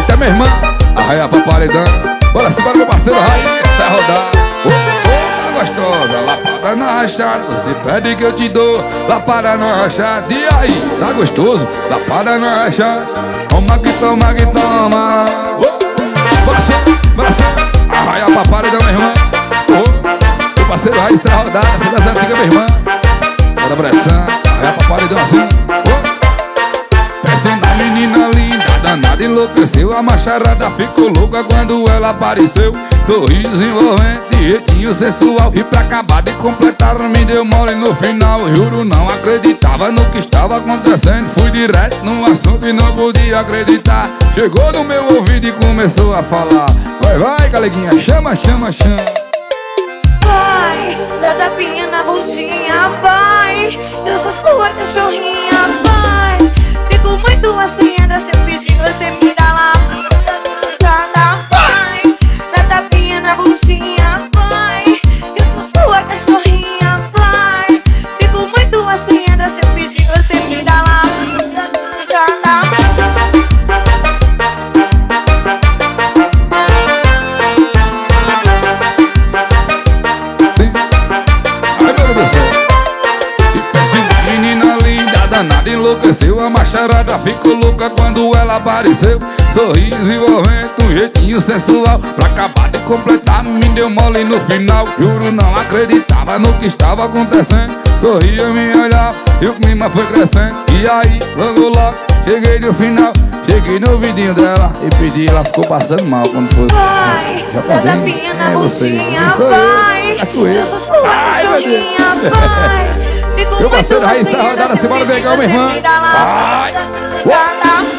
Eita, minha irmã, arraia pra paredão. Bora se meu parceiro Raíssa rodar. Gostosa, lapada na rachada. Você pede que eu te dou, lapada na rachada. E aí, tá gostoso? Lapada na rachada. Toma que toma que toma. Bora sim, arraia pra paredão, minha irmã. Meu parceiro Raíssa rodar, essa das antigas, minha irmã. Bora pressão, arraia pra paredãozinho. Pensa na menina linda, danada, enlouqueceu. A macharada ficou louca quando ela apareceu. Sorriso envolvente, jeitinho sensual. E pra acabar de completar me deu mole no final. Juro, não acreditava no que estava acontecendo. Fui direto no assunto e não podia acreditar. Chegou no meu ouvido e começou a falar. Vai, galeguinha, chama, chama, chama. Vai, dá tapinha na bundinha, vai. Eu sou sua cachorrinha, vai. Fico muito ansiada, se eu pedir você me dá lá. Vai, dá tapinha na bundinha, vai. Eu sou sua cachorrinha, vai. Fico muito ansiada, se eu pedir você me dá lá. Danada, enlouqueceu. A macharada ficou louca quando ela apareceu. Sorriso envolvente, um jeitinho sensual. Pra acabar de completar me deu mole no final. Juro, não acreditava no que estava acontecendo. Sorria, me olhava e o clima foi crescendo. E aí, logo cheguei no final. Cheguei no ouvidinho dela e pedi, ela ficou passando mal quando foi. Vai, dá tapinha na bundinha, vai. Eu sou sua cachorrinha, vai. Meu parceiro Raíssa rodada, simbora, negão, minha irmã. Vai!